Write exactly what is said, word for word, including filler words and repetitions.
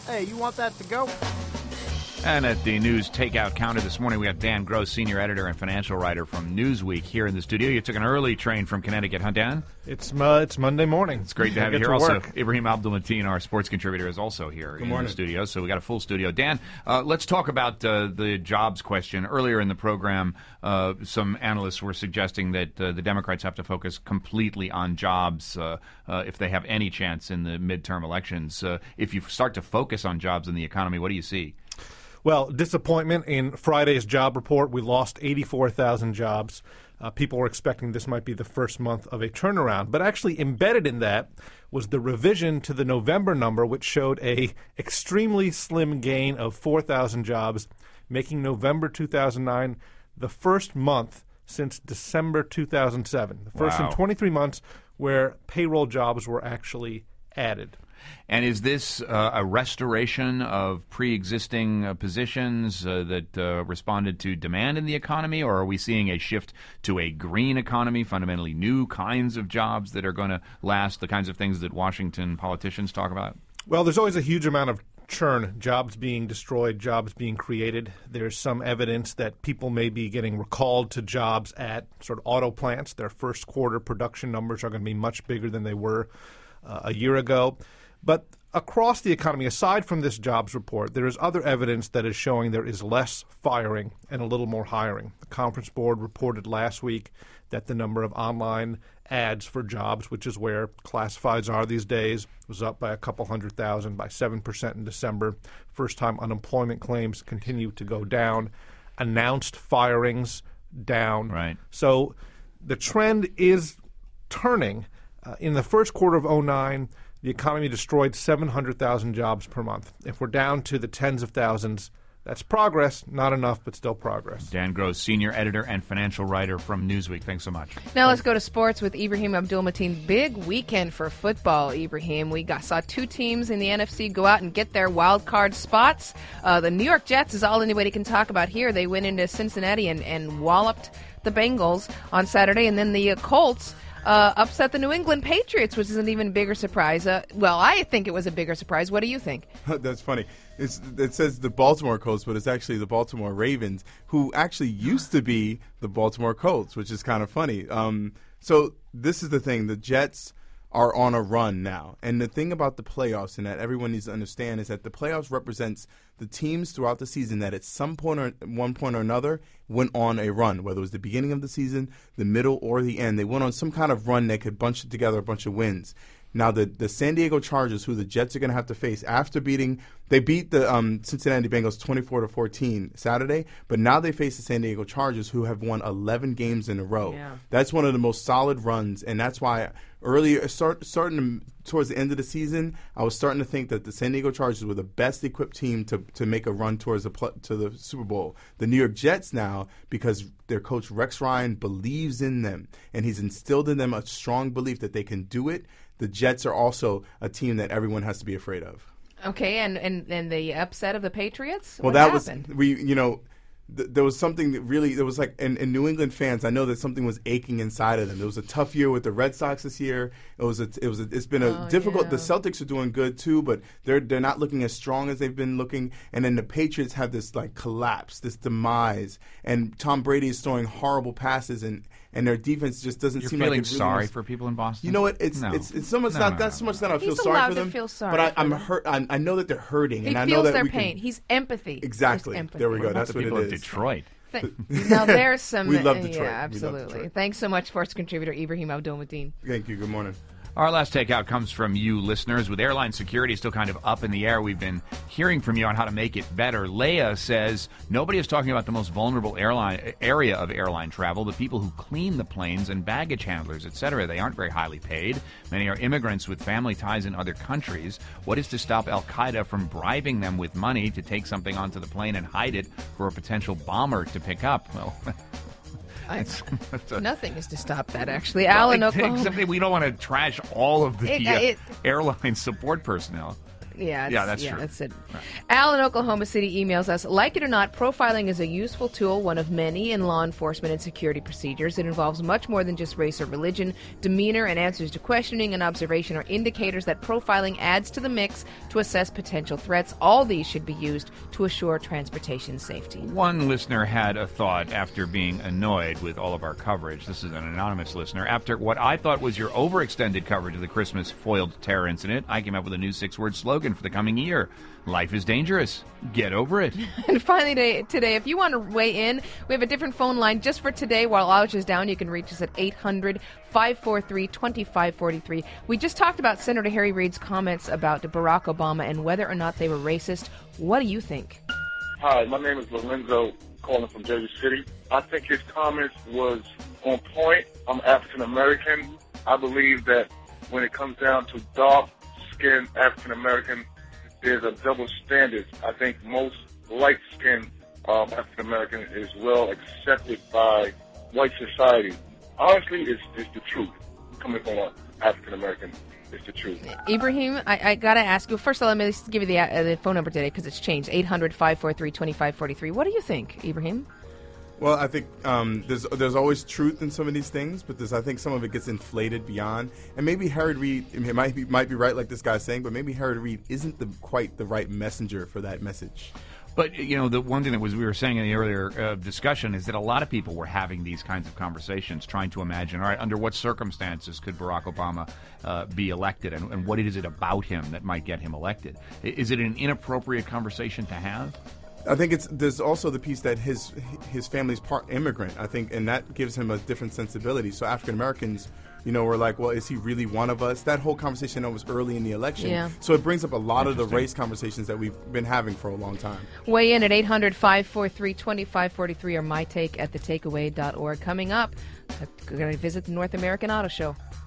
Hey, you want that to go? And at the news takeout counter this morning, we got Dan Gross, senior editor and financial writer from Newsweek, here in the studio. You took an early train from Connecticut, huh, Dan? It's uh, it's Monday morning. It's great to have you here. Also, Ibrahim Abdul-Mateen, our sports contributor, is also here in the studio. So we got a full studio. Dan, uh, let's talk about uh, the jobs question. Earlier in the program, uh, some analysts were suggesting that uh, the Democrats have to focus completely on jobs uh, uh, if they have any chance in the midterm elections. Uh, if you start to focus on jobs in the economy, what do you see? Well, disappointment in Friday's job report. We lost eighty-four thousand jobs. Uh, people were expecting this might be the first month of a turnaround. But actually embedded in that was the revision to the November number, which showed a extremely slim gain of four thousand jobs, making November two thousand nine the first month since December two thousand seven. The first Wow. in twenty-three months where payroll jobs were actually added. And is this uh, a restoration of pre-existing uh, positions uh, that uh, responded to demand in the economy, or are we seeing a shift to a green economy, fundamentally new kinds of jobs that are going to last, the kinds of things that Washington politicians talk about? Well, there's always a huge amount of churn, jobs being destroyed, jobs being created. There's some evidence that people may be getting recalled to jobs at sort of auto plants. Their first quarter production numbers are going to be much bigger than they were uh, a year ago. But across the economy, aside from this jobs report, there is other evidence that is showing there is less firing and a little more hiring. The Conference Board reported last week that the number of online ads for jobs, which is where classifieds are these days, was up by a couple hundred thousand, by seven percent in December. First-time unemployment claims continue to go down. Announced firings down. Right. So the trend is turning. Uh, in the first quarter of oh nine, the economy destroyed seven hundred thousand jobs per month. If we're down to the tens of thousands, that's progress. Not enough, but still progress. Dan Gross, senior editor and financial writer from Newsweek. Thanks so much. Now let's go to sports with Ibrahim Abdul-Mateen. Big weekend for football, Ibrahim. We got, saw two teams in the N F C go out and get their wild card spots. Uh, the New York Jets is all anybody can talk about here. They went into Cincinnati and, and walloped the Bengals on Saturday, and then the uh, Colts Uh, upset the New England Patriots, which is an even bigger surprise. Uh, well, I think it was a bigger surprise. What do you think? That's funny. It's, it says the Baltimore Colts, but it's actually the Baltimore Ravens, who actually used to be the Baltimore Colts, which is kind of funny. Um, so this is the thing. The Jets are on a run now. And the thing about the playoffs, and that everyone needs to understand, is that the playoffs represents the teams throughout the season that at some point or one point or another went on a run, whether it was the beginning of the season, the middle, or the end. They went on some kind of run that could bunch together a bunch of wins. Now, the, the San Diego Chargers, who the Jets are going to have to face after beating – they beat the um, Cincinnati Bengals twenty-four to fourteen Saturday, but now they face the San Diego Chargers, who have won eleven games in a row. Yeah. That's one of the most solid runs, and that's why earlier start, starting towards the end of the season, I was starting to think that the San Diego Chargers were the best equipped team to, to make a run towards the pl- to the Super Bowl. The New York Jets now, because their coach Rex Ryan believes in them, and he's instilled in them a strong belief that they can do it. The Jets are also a team that everyone has to be afraid of. Okay, and, and, and the upset of the Patriots? Well, What that happened? was we. You know, th- there was something that really. There was like in, in New England fans. I know that something was aching inside of them. It was a tough year with the Red Sox this year. It was. A, it was. A, it's been a Oh, difficult. yeah. The Celtics are doing good too, but they're they're not looking as strong as they've been looking. And then the Patriots have this like collapse, this demise, and Tom Brady is throwing horrible passes and. And their defense just doesn't You're seem feeling like it really sorry was- for people in Boston? You know what? It's No. it's it's so much No, not no, that's no, so much no. that I feel He's sorry allowed for to them. feel sorry but I, for I'm them. hurt. I, I know that they're hurting, He and I feels know that their we pain. Can, He's empathy. exactly. Just empathy. There we go. What about That's the what people it of is. Detroit? Th- now there's some. We love uh, Detroit. Yeah, We love absolutely. Detroit. Thanks so much, sports contributor Ibrahim Abdul-Mateen. Thank you. Good morning. Our last takeout comes from you listeners. With airline security still kind of up in the air, we've been hearing from you on how to make it better. Leia says nobody is talking about the most vulnerable airline area of airline travel, the people who clean the planes and baggage handlers, et cetera. They aren't very highly paid. Many are immigrants with family ties in other countries. What is to stop Al-Qaeda from bribing them with money to take something onto the plane and hide it for a potential bomber to pick up? Well, I, it's, it's a, nothing is to stop that, actually. Al in I think Oklahoma. something we don't want to trash all of the It- uh, it- airline support personnel. Yeah, it's, Yeah, that's yeah, true. that's it. Al in Oklahoma City emails us, like it or not, profiling is a useful tool, one of many in law enforcement and security procedures. It involves much more than just race or religion. Demeanor and answers to questioning and observation are indicators that profiling adds to the mix to assess potential threats. All these should be used to assure transportation safety. One listener had a thought after being annoyed with all of our coverage. This is an anonymous listener. After what I thought was your overextended coverage of the Christmas foiled terror incident, I came up with a new six-word slogan for the coming year. Life is dangerous. Get over it. And finally today, today, if you want to weigh in, we have a different phone line just for today. While Ouch is down, you can reach us at eight hundred, five four three, two five four three. We just talked about Senator Harry Reid's comments about Barack Obama and whether or not they were racist. What do you think? Hi, my name is Lorenzo, calling from Jersey City. I think his comments was on point. I'm African American. I believe that when it comes down to dark-skinned African American, there's a double standard. I think most light-skinned um, African American is well accepted by white society. Honestly, it's, it's the truth. Coming from an African American, it's the truth. Ibrahim, I, I got to ask you. First of all, let me just give you the, uh, the phone number today because it's changed. eight hundred, five four three, two five four three. What do you think, Ibrahim? Well, I think um, there's there's always truth in some of these things, but there's, I think some of it gets inflated beyond. And maybe Harry Reid, it might be, might be right like this guy's saying, but maybe Harry Reid isn't the, quite the right messenger for that message. But, you know, the one thing that was we were saying in the earlier uh, discussion is that a lot of people were having these kinds of conversations, trying to imagine, all right, under what circumstances could Barack Obama uh, be elected, and, and what is it about him that might get him elected? Is it an inappropriate conversation to have? I think it's there's also the piece that his his family's part immigrant, I think, and that gives him a different sensibility. So African Americans, you know, were like, well, is he really one of us? That whole conversation that was early in the election. Yeah. So it brings up a lot of the race conversations that we've been having for a long time. Weigh in at eight hundred, five four three, two five four three or my take at the takeaway dot org. Coming up, we're going to visit the North American Auto Show.